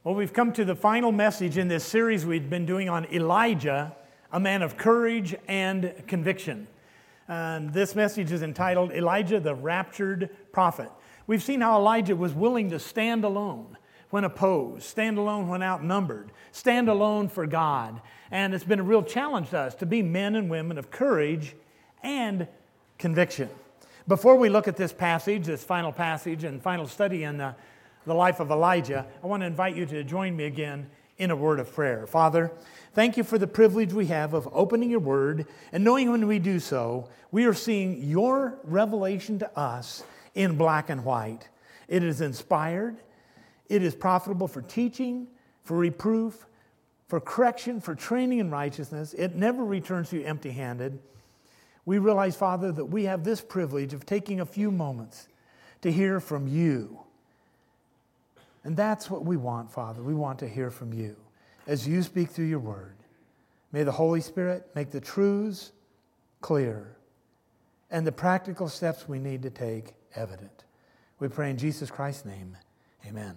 Well, we've come to the final message in this series we've been doing on Elijah, a man of courage and conviction. And this message is entitled, Elijah the Raptured Prophet. We've seen how Elijah was willing to stand alone when opposed, stand alone when outnumbered, stand alone for God. And it's been a real challenge to us to be men and women of courage and conviction. Before we look at this passage, this final passage and final study in the life of Elijah, I want to invite you to join me again in a word of prayer. Father, thank you for the privilege we have of opening your word and knowing when we do so, we are seeing your revelation to us in black and white. It is inspired. It is profitable for teaching, for reproof, for correction, for training in righteousness. It never returns to you empty-handed. We realize, Father, that we have this privilege of taking a few moments to hear from you. And that's what we want, Father. We want to hear from you as you speak through your word. May the Holy Spirit make the truths clear and the practical steps we need to take evident. We pray in Jesus Christ's name. Amen.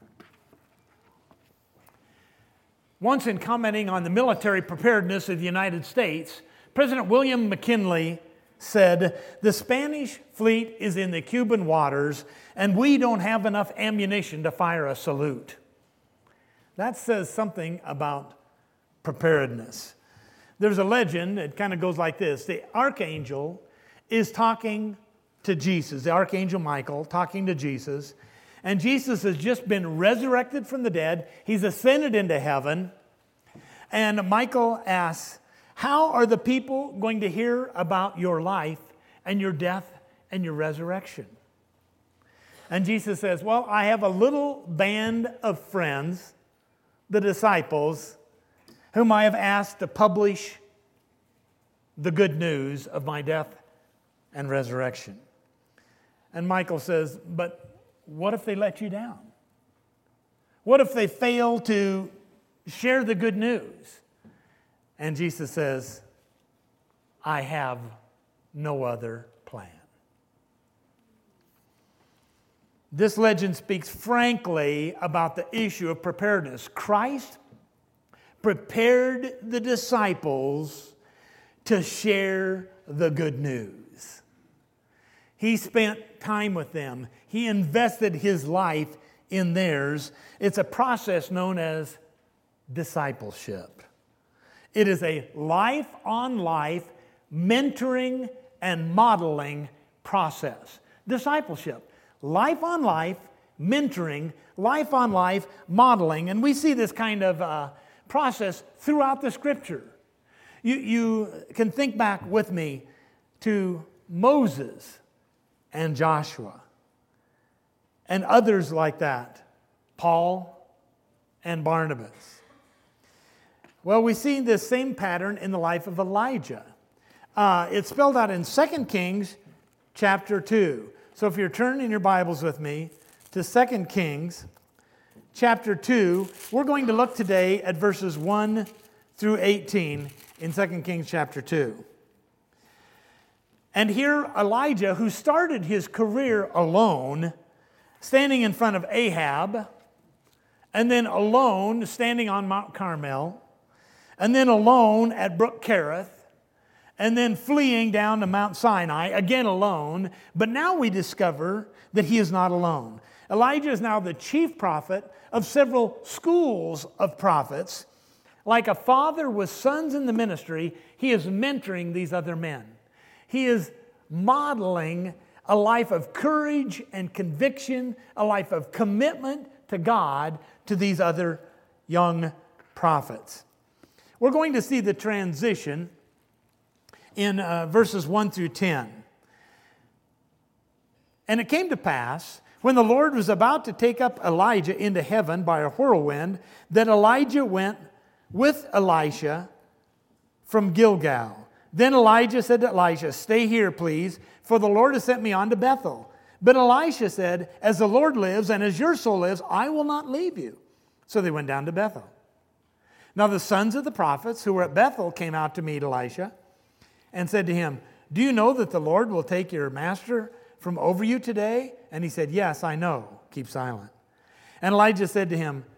Once in commenting on the military preparedness of the United States, President William McKinley said, "The Spanish fleet is in the Cuban waters, and we don't have enough ammunition to fire a salute." That says something about preparedness. There's a legend, it kind of goes like this. The archangel is talking to Jesus, the archangel Michael talking to Jesus, and Jesus has just been resurrected from the dead. He's ascended into heaven, and Michael asks, "How are the people going to hear about your life and your death and your resurrection?" And Jesus says, "Well, I have a little band of friends, the disciples, whom I have asked to publish the good news of my death and resurrection." And Michael says, "But what if they let you down? What if they fail to share the good news?" And Jesus says, "I have no other plan." This legend speaks frankly about the issue of preparedness. Christ prepared the disciples to share the good news. He spent time with them. He invested his life in theirs. It's a process known as discipleship. It is a life-on-life mentoring and modeling process. Discipleship. Life-on-life mentoring, life-on-life modeling. And we see this kind of process throughout the Scripture. You can think back with me to Moses and Joshua and others like that, Paul and Barnabas. Well, we see this same pattern in the life of Elijah. It's spelled out in 2 Kings chapter 2. So if you're turning your Bibles with me to 2 Kings chapter 2, we're going to look today at verses 1 through 18 in 2 Kings chapter 2. And here Elijah, who started his career alone, standing in front of Ahab, and then alone standing on Mount Carmel, and then alone at Brook Kerith, and then fleeing down to Mount Sinai, again alone. But now we discover that he is not alone. Elijah is now the chief prophet of several schools of prophets. Like a father with sons in the ministry, he is mentoring these other men. He is modeling a life of courage and conviction, a life of commitment to God to these other young prophets. We're going to see the transition in verses 1 through 10. "And it came to pass, when the Lord was about to take up Elijah into heaven by a whirlwind, that Elijah went with Elisha from Gilgal. Then Elijah said to Elisha, 'Stay here, please, for the Lord has sent me on to Bethel.' But Elisha said, 'As the Lord lives and as your soul lives, I will not leave you.' So they went down to Bethel. Now the sons of the prophets who were at Bethel came out to meet Elisha and said to him, 'Do you know that the Lord will take your master from over you today?' And he said, 'Yes, I know.' Keep silent. And Elijah said to him,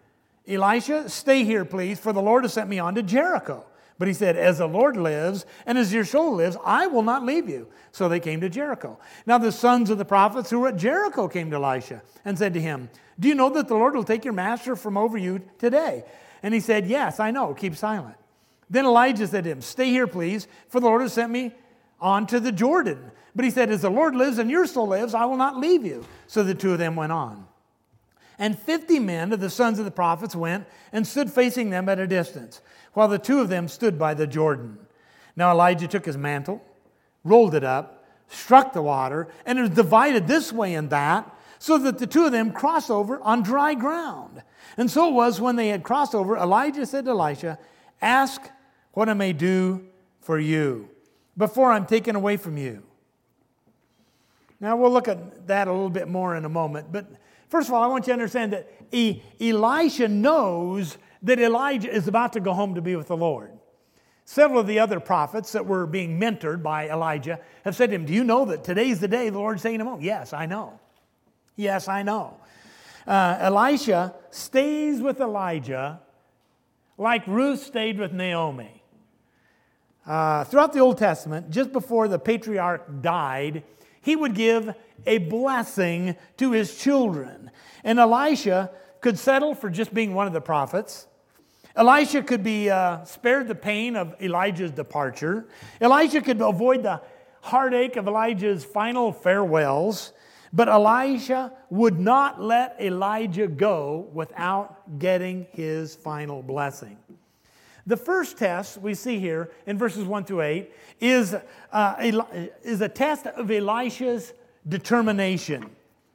Elisha, stay here, please, for the Lord has sent me on to Jericho. But he said, as the Lord lives and as your soul lives, I will not leave you. So they came to Jericho. Now the sons of the prophets who were at Jericho came to Elisha and said to him, do you know that the Lord will take your master from over you today? And he said, yes, I know. Keep silent. Then Elijah said to him, stay here, please, for the Lord has sent me on to the Jordan. But he said, as the Lord lives and your soul lives, I will not leave you. So the two of them went on. And 50 men of the sons of the prophets went and stood facing them at a distance, while the two of them stood by the Jordan. Now Elijah took his mantle, rolled it up, struck the water, and it was divided this way and that, so that the two of them crossed over on dry ground. And so it was when they had crossed over, Elijah said to Elisha, ask what I may do for you before I'm taken away from you. Now we'll look at that a little bit more in a moment, but first of all, I want you to understand that Elisha knows that Elijah is about to go home to be with the Lord. Several of the other prophets that were being mentored by Elijah have said to him, do you know that today's the day the Lord's taking him home? Yes, I know. Yes, I know. Elisha stays with Elijah like Ruth stayed with Naomi. Throughout the Old Testament, just before the patriarch died, he would give a blessing to his children. And Elisha could settle for just being one of the prophets. Elisha could be spared the pain of Elijah's departure. Elisha could avoid the heartache of Elijah's final farewells. But Elisha would not let Elijah go without getting his final blessing. The first test we see here in verses 1 through 8 is a test of Elisha's determination.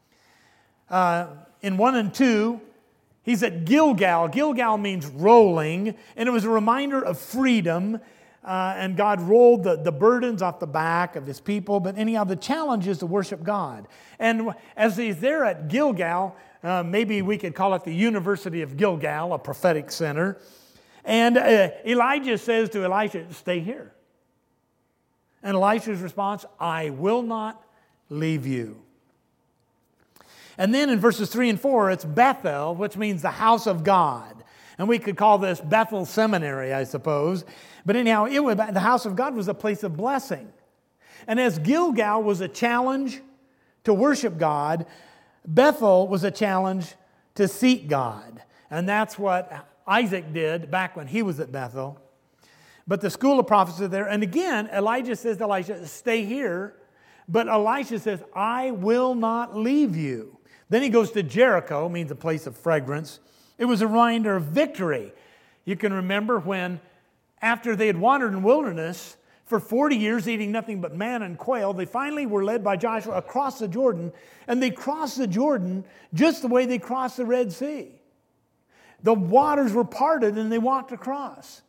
In 1 and 2, he's at Gilgal. Gilgal means rolling, and it was a reminder of freedom. And God rolled the burdens off the back of his people. But anyhow, the challenge is to worship God. And as he's there at Gilgal, maybe we could call it the University of Gilgal, a prophetic center. And Elijah says to Elisha, stay here. And Elisha's response, I will not leave you. And then in verses 3 and 4, it's Bethel, which means the house of God. And we could call this Bethel Seminary, I suppose. But anyhow, the house of God was a place of blessing. And as Gilgal was a challenge to worship God, Bethel was a challenge to seek God. And that's what Isaac did back when he was at Bethel. But the school of prophets are there. And again, Elijah says to Elisha, stay here. But Elisha says, I will not leave you. Then he goes to Jericho, means a place of fragrance. It was a reminder of victory. You can remember when, after they had wandered in wilderness for 40 years, eating nothing but manna and quail, they finally were led by Joshua across the Jordan, and they crossed the Jordan just the way they crossed the Red Sea. The waters were parted, and they walked across.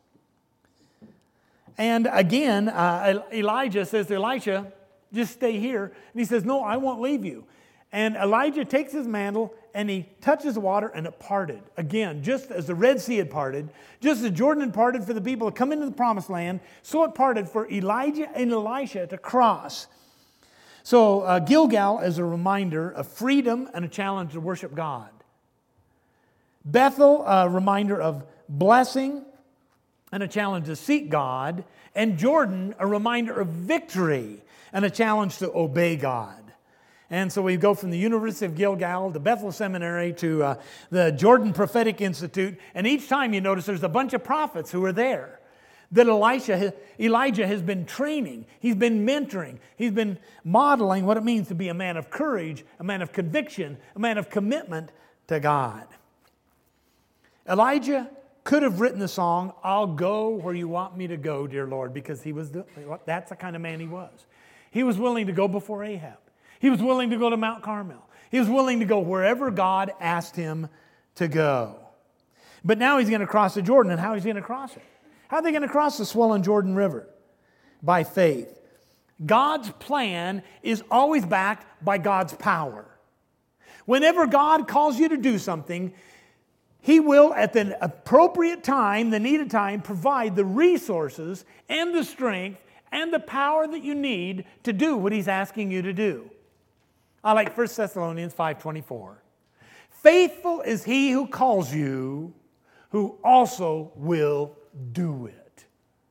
And again, Elijah says to Elisha, just stay here. And he says, no, I won't leave you. And Elijah takes his mantle and he touches the water and it parted. Again, just as the Red Sea had parted, just as Jordan had parted for the people to come into the promised land, so it parted for Elijah and Elisha to cross. So Gilgal is a reminder of freedom and a challenge to worship God. Bethel, a reminder of blessing and a challenge to seek God. And Jordan, a reminder of victory and a challenge to obey God. And so we go from the University of Gilgal to Bethel Seminary to the Jordan Prophetic Institute. And each time you notice there's a bunch of prophets who are there that Elijah has been training. He's been mentoring. He's been modeling what it means to be a man of courage, a man of conviction, a man of commitment to God. Elijah could have written the song, I'll go where you want me to go, dear Lord, because that's the kind of man he was. He was willing to go before Ahab. He was willing to go to Mount Carmel. He was willing to go wherever God asked him to go. But now he's going to cross the Jordan, and how is he going to cross it? How are they going to cross the swollen Jordan River? By faith. God's plan is always backed by God's power. Whenever God calls you to do something, He will, at the appropriate time, the needed time, provide the resources and the strength and the power that you need to do what He's asking you to do. I like 1 Thessalonians 5:24. Faithful is He who calls you, who also will do it.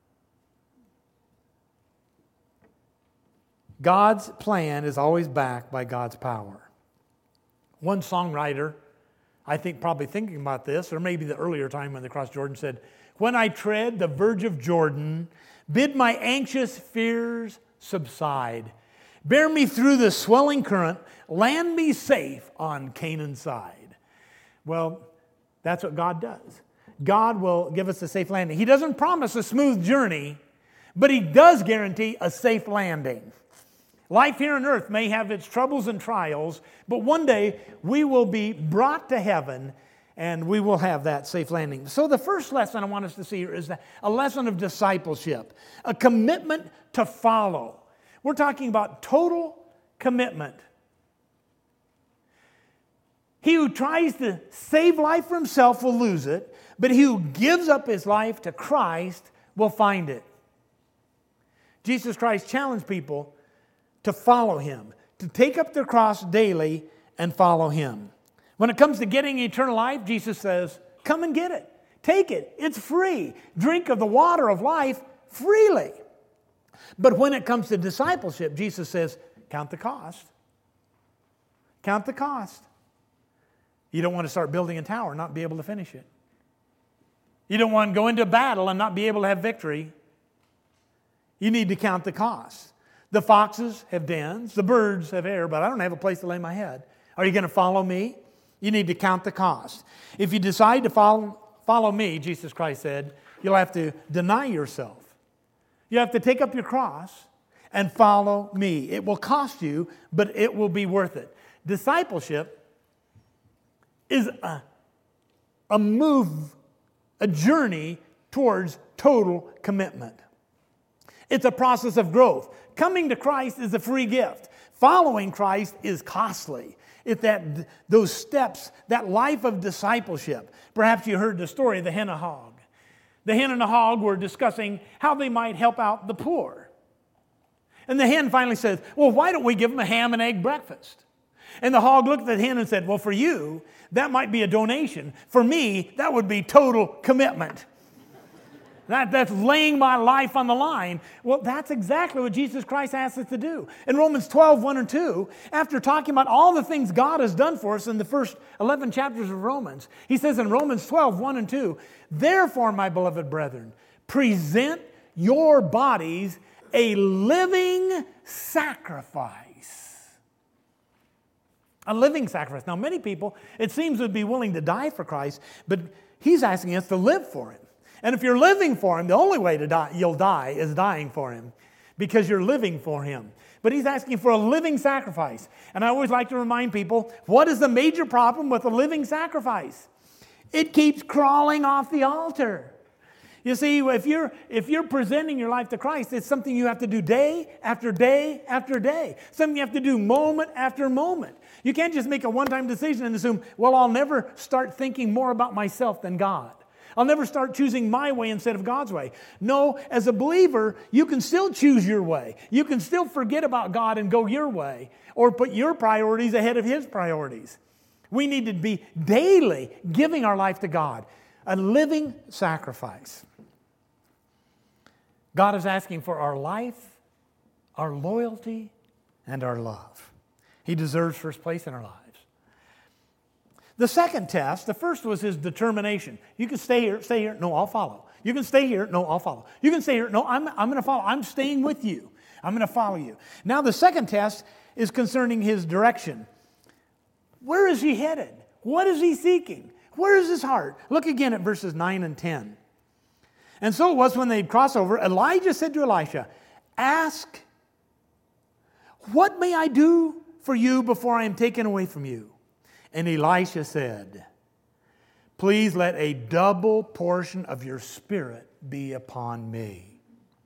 God's plan is always backed by God's power. One songwriter, I think probably thinking about this, or maybe the earlier time when they crossed Jordan, said, "When I tread the verge of Jordan, bid my anxious fears subside. Bear me through the swelling current, land me safe on Canaan's side." Well, that's what God does. God will give us a safe landing. He doesn't promise a smooth journey, but He does guarantee a safe landing. Life here on earth may have its troubles and trials, but one day we will be brought to heaven and we will have that safe landing. So the first lesson I want us to see here is a lesson of discipleship, a commitment to follow. We're talking about total commitment. He who tries to save life for himself will lose it, but he who gives up his life to Christ will find it. Jesus Christ challenged people to follow Him, to take up their cross daily and follow Him. When it comes to getting eternal life, Jesus says, come and get it. Take it. It's free. Drink of the water of life freely. But when it comes to discipleship, Jesus says, count the cost. Count the cost. You don't want to start building a tower and not be able to finish it. You don't want to go into battle and not be able to have victory. You need to count the cost. The foxes have dens, the birds have air, but I don't have a place to lay my head. Are you going to follow me? You need to count the cost. If you decide to follow me, Jesus Christ said, you'll have to deny yourself. You have to take up your cross and follow me. It will cost you, but it will be worth it. Discipleship is a move, a journey towards total commitment. It's a process of growth. Coming to Christ is a free gift. Following Christ is costly. It's those steps, that life of discipleship. Perhaps you heard the story of the hen and hog. The hen and the hog were discussing how they might help out the poor. And the hen finally says, well, why don't we give them a ham and egg breakfast? And the hog looked at the hen and said, well, for you, that might be a donation. For me, that would be total commitment. That's laying my life on the line. Well, that's exactly what Jesus Christ asks us to do. In Romans 12, 1 and 2, after talking about all the things God has done for us in the first 11 chapters of Romans, he says in Romans 12, 1 and 2, therefore, my beloved brethren, present your bodies a living sacrifice. A living sacrifice. Now, many people, it seems, would be willing to die for Christ, but he's asking us to live for Him. And if you're living for Him, the only way to die, you'll die is dying for Him, because you're living for Him. But He's asking for a living sacrifice. And I always like to remind people, what is the major problem with a living sacrifice? It keeps crawling off the altar. You see, if you're presenting your life to Christ, it's something you have to do day after day after day. Something you have to do moment after moment. You can't just make a one-time decision and assume, well, I'll never start thinking more about myself than God. I'll never start choosing my way instead of God's way. No, as a believer, you can still choose your way. You can still forget about God and go your way, or put your priorities ahead of His priorities. We need to be daily giving our life to God, a living sacrifice. God is asking for our life, our loyalty, and our love. He deserves first place in our lives. The second test, the first was His determination. You can stay here, no, I'll follow. You can stay here, no, I'll follow. You can stay here, no, I'm going to follow. I'm staying with you. I'm going to follow you. Now the second test is concerning His direction. Where is He headed? What is He seeking? Where is His heart? Look again at verses 9 and 10. And so it was when they'd crossed over, Elijah said to Elisha, ask, what may I do for you before I am taken away from you? And Elisha said, please let a double portion of your spirit be upon me.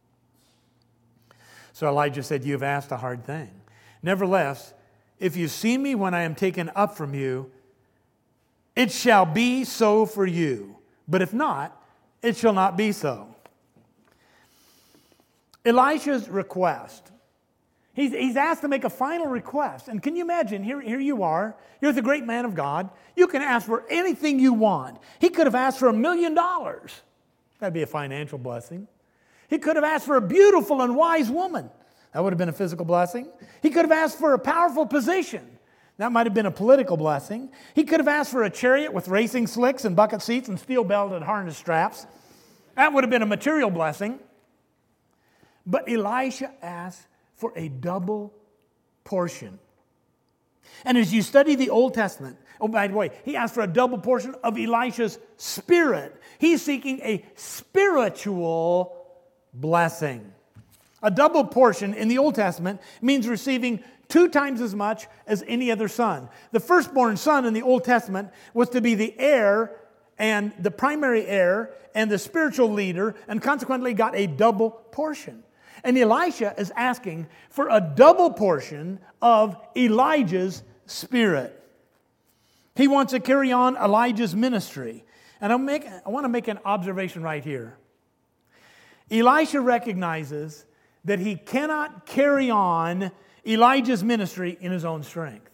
So Elijah said, you have asked a hard thing. Nevertheless, if you see me when I am taken up from you, it shall be so for you. But if not, it shall not be so. Elisha's request. He's asked to make a final request. And can you imagine, here you are, you're the great man of God. You can ask for anything you want. He could have asked for $1 million. That'd be a financial blessing. He could have asked for a beautiful and wise woman. That would have been a physical blessing. He could have asked for a powerful position. That might have been a political blessing. He could have asked for a chariot with racing slicks and bucket seats and steel-belted harness straps. That would have been a material blessing. But Elisha asked for a double portion. And as you study the Old Testament, oh, by the way, he asked for a double portion of Elisha's spirit. He's seeking a spiritual blessing. A double portion in the Old Testament means receiving 2 times as much as any other son. The firstborn son in the Old Testament was to be the heir and the primary heir and the spiritual leader, and consequently got a double portion. And Elisha is asking for a double portion of Elijah's spirit. He wants to carry on Elijah's ministry. And I want to make an observation right here. Elisha recognizes that he cannot carry on Elijah's ministry in his own strength.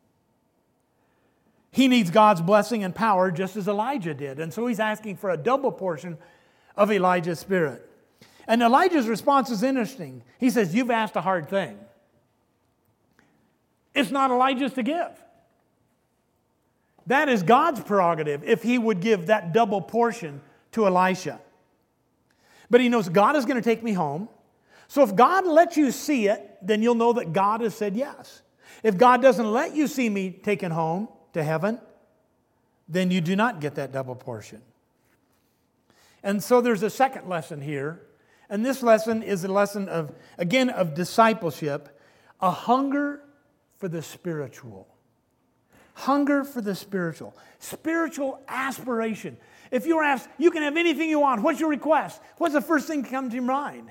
He needs God's blessing and power just as Elijah did. And so he's asking for a double portion of Elijah's spirit. And Elijah's response is interesting. He says, you've asked a hard thing. It's not Elijah's to give. That is God's prerogative if he would give that double portion to Elisha. But he knows God is going to take me home. So if God lets you see it, then you'll know that God has said yes. If God doesn't let you see me taken home to heaven, then you do not get that double portion. And so there's a second lesson here. And this lesson is a lesson of, again, of discipleship, a hunger for the spiritual. Hunger for the spiritual. Spiritual aspiration. If you're asked, you can have anything you want. What's your request? What's the first thing that comes to your mind?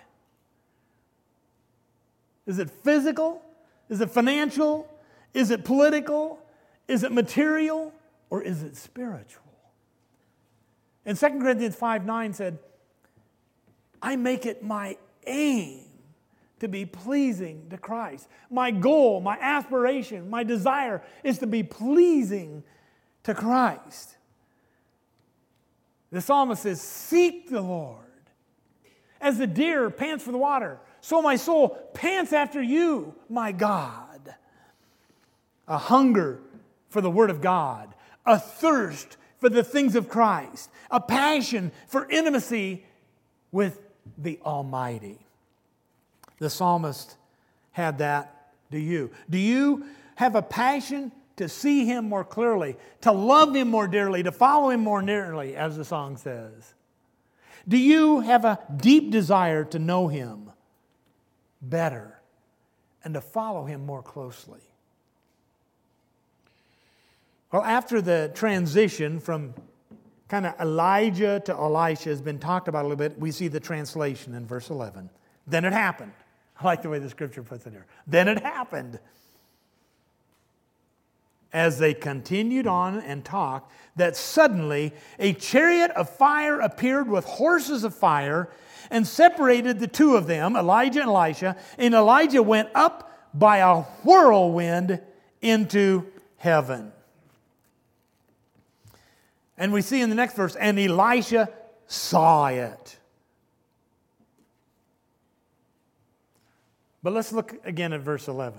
Is it physical? Is it financial? Is it political? Is it material? Or is it spiritual? And 2 Corinthians 5:9 said, I make it my aim to be pleasing to Christ. My goal, my aspiration, my desire is to be pleasing to Christ. The psalmist says, seek the Lord. As the deer pants for the water, so my soul pants after you, my God. A hunger for the Word of God, a thirst for the things of Christ, a passion for intimacy with the Almighty. The psalmist had that. Do you? Do you have a passion to see Him more clearly, to love Him more dearly, to follow Him more nearly, as the song says? Do you have a deep desire to know Him better and to follow Him more closely? Well, after the transition from kind of Elijah to Elisha has been talked about a little bit, we see the translation in verse 11. Then it happened. I like the way the scripture puts it here. Then it happened. As they continued on and talked, that suddenly a chariot of fire appeared with horses of fire and separated the two of them, Elijah and Elisha, and Elijah went up by a whirlwind into heaven. And we see in the next verse, and Elisha saw it. But let's look again at verse 11.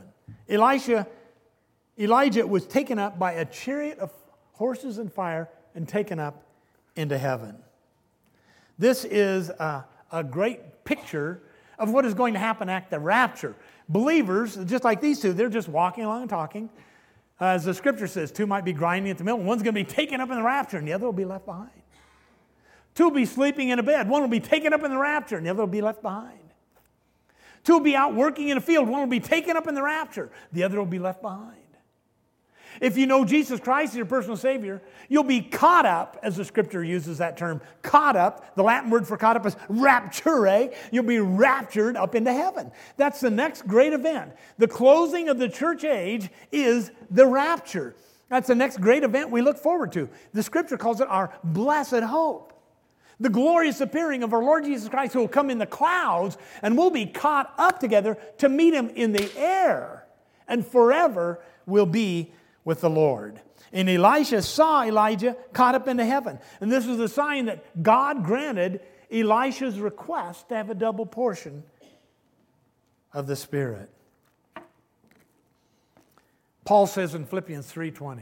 Elijah was taken up by a chariot of horses and fire and taken up into heaven. This is a great picture of what is going to happen at the rapture. Believers, just like these two, they're just walking along and talking. As the scripture says, two might be grinding at the mill. One's going to be taken up in the rapture and the other will be left behind. Two will be sleeping in a bed. One will be taken up in the rapture and the other will be left behind. Two will be out working in a field. One will be taken up in the rapture. The other will be left behind. If you know Jesus Christ as your personal Savior, you'll be caught up, as the scripture uses that term, caught up. The Latin word for caught up is rapture. You'll be raptured up into heaven. That's the next great event. The closing of the church age is the rapture. That's the next great event we look forward to. The scripture calls it our blessed hope. The glorious appearing of our Lord Jesus Christ, who will come in the clouds, and we'll be caught up together to meet Him in the air, and forever will be with the Lord. And Elisha saw Elijah caught up into heaven. And this was a sign that God granted Elisha's request to have a double portion of the Spirit. Paul says in Philippians 3:20,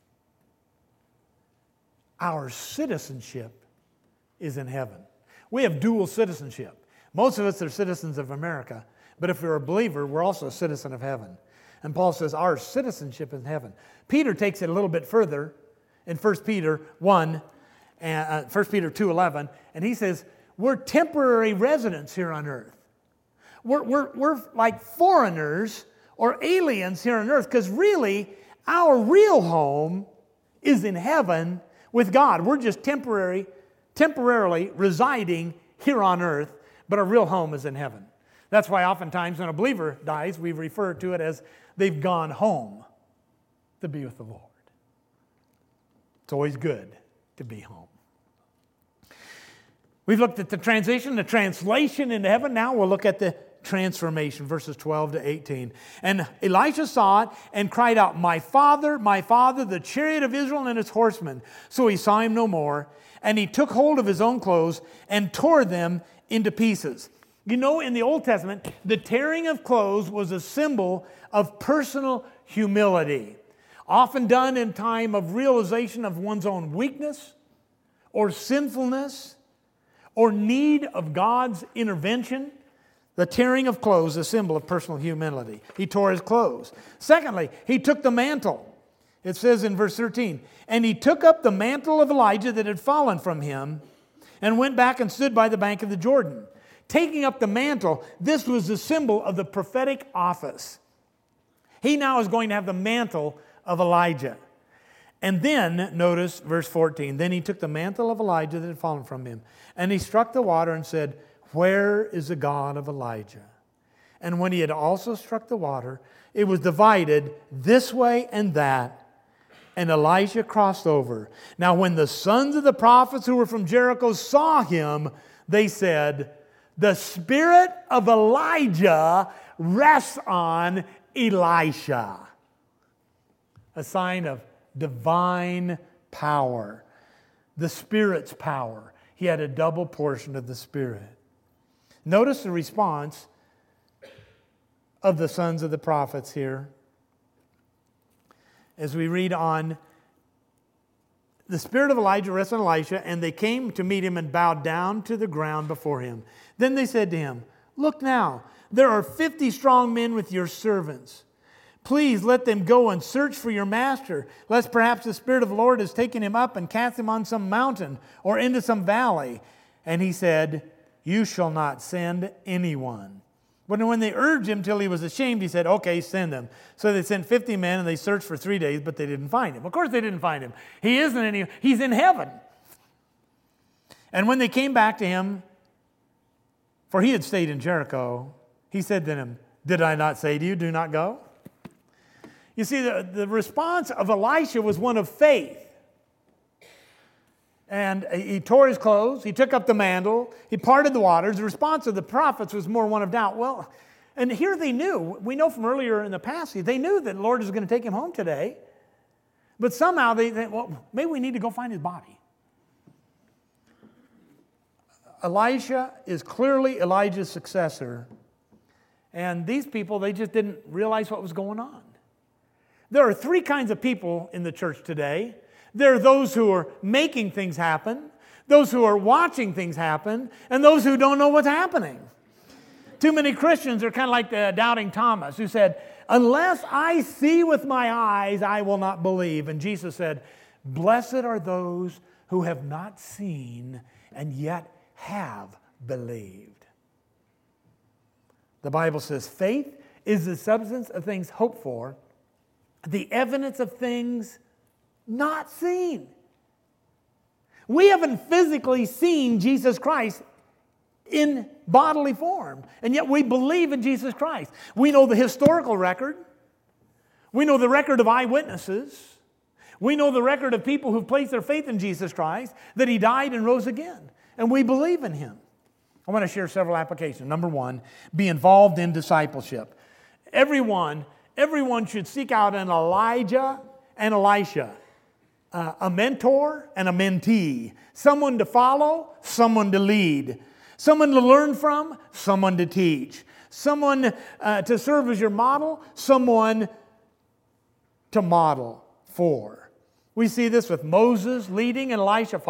our citizenship is in heaven. We have dual citizenship. Most of us are citizens of America, but if you're a believer, we're also a citizen of heaven. And Paul says our citizenship is in heaven. Peter takes it a little bit further in 1 Peter 1, and 1 Peter 2:11, and he says we're temporary residents here on earth. We're like foreigners or aliens here on earth, because really our real home is in heaven with God. We're just temporarily residing here on earth, but our real home is in heaven. That's why oftentimes when a believer dies, we refer to it as they've gone home to be with the Lord. It's always good to be home. We've looked at the transition, the translation into heaven. Now we'll look at the transformation, verses 12 to 18. And Elisha saw it and cried out, my father, the chariot of Israel and its horsemen. So he saw him no more, and he took hold of his own clothes and tore them into pieces. You know, in the Old Testament, the tearing of clothes was a symbol of personal humility, often done in time of realization of one's own weakness or sinfulness or need of God's intervention. The tearing of clothes is a symbol of personal humility. He tore his clothes. Secondly, he took the mantle. It says in verse 13, and he took up the mantle of Elijah that had fallen from him and went back and stood by the bank of the Jordan. Taking up the mantle, this was the symbol of the prophetic office. He now is going to have the mantle of Elijah. And then, notice verse 14, then he took the mantle of Elijah that had fallen from him, and he struck the water and said, where is the God of Elijah? And when he had also struck the water, it was divided this way and that, and Elijah crossed over. Now when the sons of the prophets who were from Jericho saw him, they said, the spirit of Elijah rests on Elisha. A sign of divine power. The Spirit's power. He had a double portion of the Spirit. Notice the response of the sons of the prophets here. As we read on, the spirit of Elijah rests on Elisha, and they came to meet him and bowed down to the ground before him. Then they said to him, look now, there are 50 strong men with your servants. Please let them go and search for your master, lest perhaps the Spirit of the Lord has taken him up and cast him on some mountain or into some valley. And he said, you shall not send anyone. But when they urged him till he was ashamed, he said, okay, send them. So they sent 50 men, and they searched for 3 days, but they didn't find him. Of course they didn't find him. He's in heaven. And when they came back to him, for he had stayed in Jericho, he said to them, did I not say to you, do not go? You see, the response of Elisha was one of faith. And he tore his clothes, he took up the mantle, he parted the waters. The response of the prophets was more one of doubt. Well, and here they knew, we know from earlier in the passage, they knew that the Lord was going to take him home today. But somehow well, maybe we need to go find his body. Elisha is clearly Elijah's successor. And these people, they just didn't realize what was going on. There are three kinds of people in the church today. There are those who are making things happen, those who are watching things happen, and those who don't know what's happening. Too many Christians are kind of like the doubting Thomas, who said, unless I see with my eyes, I will not believe. And Jesus said, blessed are those who have not seen and yet have believed. The Bible says faith is the substance of things hoped for, the evidence of things not seen. We haven't physically seen Jesus Christ in bodily form, and yet we believe in Jesus Christ. We know the historical record. We know the record of eyewitnesses. We know the record of people who've placed their faith in Jesus Christ, that He died and rose again. and we believe in Him. I want to share several applications. Number one, be involved in discipleship. Everyone should seek out an Elijah and Elisha, a mentor and a mentee, someone to follow, someone to lead, someone to learn from, someone to teach, someone to serve as your model, someone to model for. We see this with Moses leading and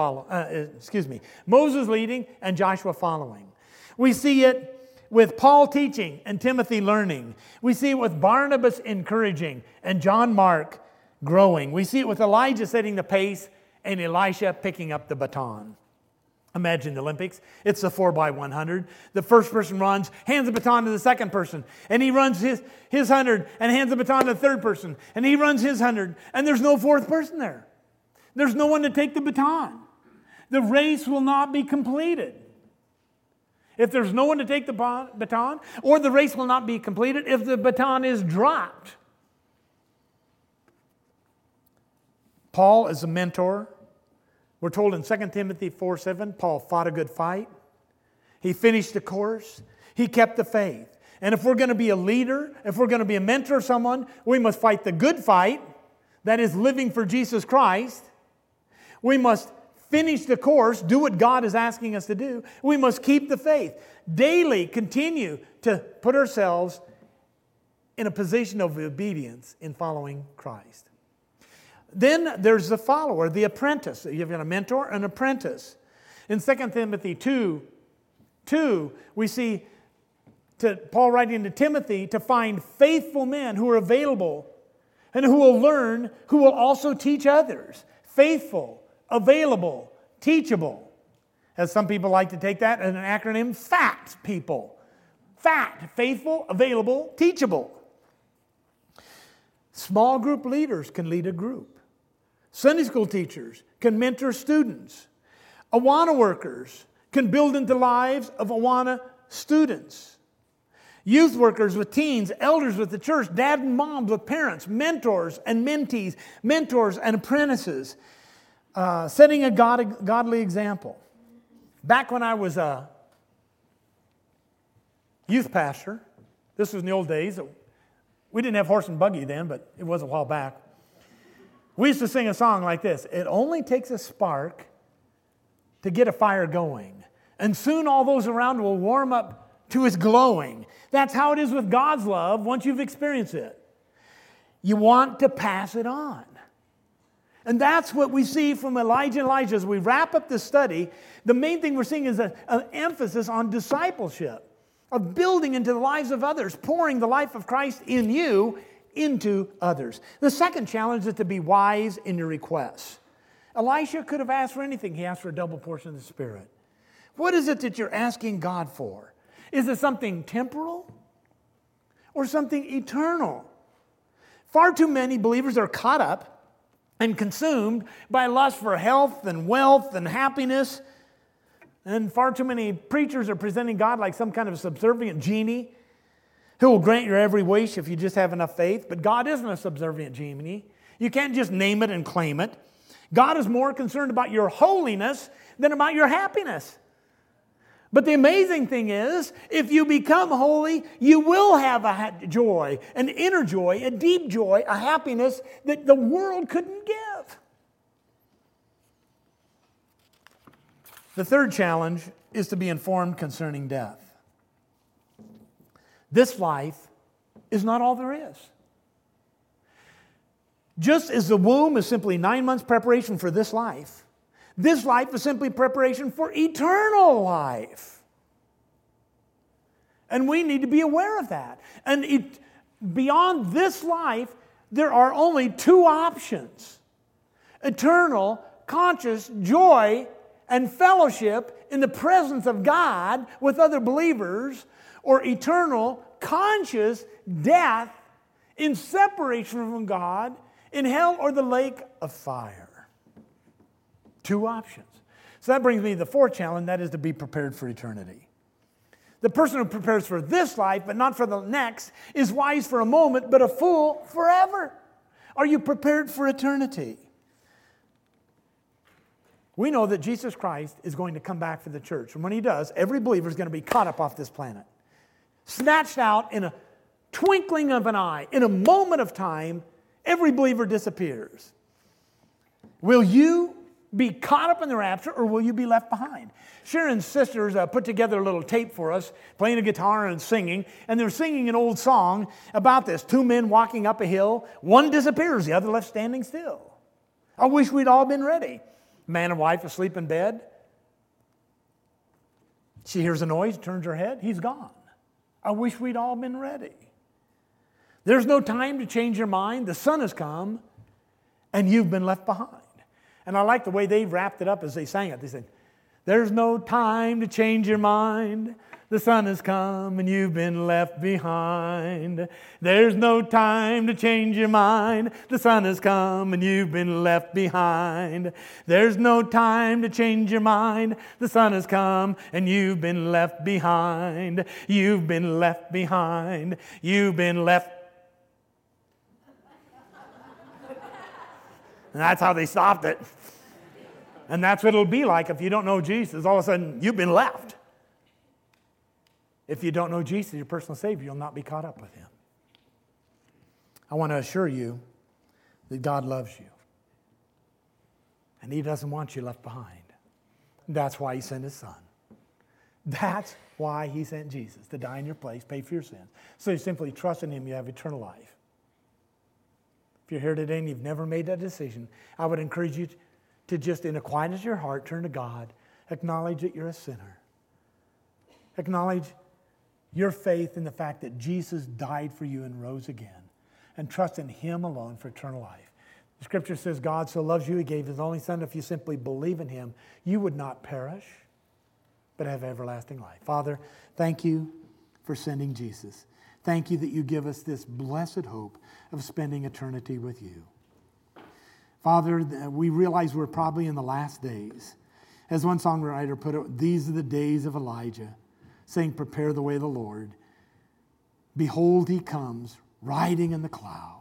Moses leading and Joshua following. We see it with Paul teaching and Timothy learning. We see it with Barnabas encouraging and John Mark growing. We see it with Elijah setting the pace and Elisha picking up the baton. Imagine the Olympics. It's the 4x100. The first person runs, hands the baton to the second person, and he runs his 100 and hands the baton to the third person, and he runs his 100, and there's no fourth person there. There's no one to take the baton. The race will not be completed. If there's no one to take the baton, or the race will not be completed if the baton is dropped. Paul is a mentor. We're told in 2 Timothy 4:7, Paul fought a good fight. He finished the course. He kept the faith. And if we're going to be a leader, if we're going to be a mentor of someone, we must fight the good fight, that is living for Jesus Christ. We must finish the course, do what God is asking us to do. We must keep the faith. Daily continue to put ourselves in a position of obedience in following Christ. Then there's the follower, the apprentice. You've got a mentor, an apprentice. In 2 Timothy 2, we see Paul writing to Timothy to find faithful men who are available and who will learn, who will also teach others. Faithful, available, teachable. As some people like to take that as an acronym, FAT people. FAT, faithful, available, teachable. Small group leaders can lead a group. Sunday school teachers can mentor students. Awana workers can build into lives of Awana students. Youth workers with teens, elders with the church, dad and moms with parents, mentors and mentees, mentors and apprentices, setting a godly example. Back when I was a youth pastor, this was in the old days. We didn't have horse and buggy then, but it was a while back. We used to sing a song like this. It only takes a spark to get a fire going. And soon all those around will warm up to its glowing. That's how it is with God's love once you've experienced it. You want to pass it on. And that's what we see from Elijah and Elisha. As we wrap up this study, the main thing we're seeing is an emphasis on discipleship, of building into the lives of others, pouring the life of Christ in you into others. The second challenge is to be wise in your requests. Elisha could have asked for anything. He asked for a double portion of the Spirit. What is it that you're asking God for? Is it something temporal or something eternal? Far too many believers are caught up and consumed by lust for health and wealth and happiness. And far too many preachers are presenting God like some kind of subservient genie who will grant your every wish if you just have enough faith. But God isn't a subservient genie. You can't just name it and claim it. God is more concerned about your holiness than about your happiness. But the amazing thing is, if you become holy, you will have a joy, an inner joy, a deep joy, a happiness that the world couldn't give. The third challenge is to be informed concerning death. This life is not all there is. Just as the womb is simply 9 months preparation for this life is simply preparation for eternal life. And we need to be aware of that. And beyond this life, there are only two options: eternal, conscious joy and fellowship in the presence of God with other believers, or eternal, conscious death in separation from God in hell or the lake of fire. Two options. So that brings me to the fourth challenge, that is to be prepared for eternity. The person who prepares for this life, but not for the next, is wise for a moment, but a fool forever. Are you prepared for eternity? We know that Jesus Christ is going to come back for the church. And when he does, every believer is going to be caught up off this planet. Snatched out in a twinkling of an eye, in a moment of time, every believer disappears. Will you be caught up in the rapture, or will you be left behind? Sharon's sisters put together a little tape for us, playing a guitar and singing, and they're singing an old song about this. Two men walking up a hill, one disappears, the other left standing still. I wish we'd all been ready. Man and wife asleep in bed. She hears a noise, turns her head, he's gone. I wish we'd all been ready. There's no time to change your mind. The sun has come, and you've been left behind. And I like the way they wrapped it up as they sang it. They said, there's no time to change your mind. The sun has come and you've been left behind. There's no time to change your mind. The sun has come and you've been left behind. There's no time to change your mind. The sun has come and you've been left behind. You've been left behind. You've been left. And that's how they stopped it. And that's what it'll be like if you don't know Jesus. All of a sudden, you've been left. If you don't know Jesus, your personal Savior, you'll not be caught up with him. I want to assure you that God loves you. And he doesn't want you left behind. That's why he sent his son. That's why he sent Jesus, to die in your place, pay for your sins. So you simply trust in him, you have eternal life. If you're here today and you've never made that decision, I would encourage you to just, in the quietness of your heart, turn to God. Acknowledge that you're a sinner. Acknowledge your faith in the fact that Jesus died for you and rose again. And trust in him alone for eternal life. The scripture says God so loves you, he gave his only son. If you simply believe in him, you would not perish, but have everlasting life. Father, thank you for sending Jesus. Thank you that you give us this blessed hope of spending eternity with you. Father, we realize we're probably in the last days. As one songwriter put it, these are the days of Elijah, saying, prepare the way of the Lord. Behold, he comes, riding in the cloud.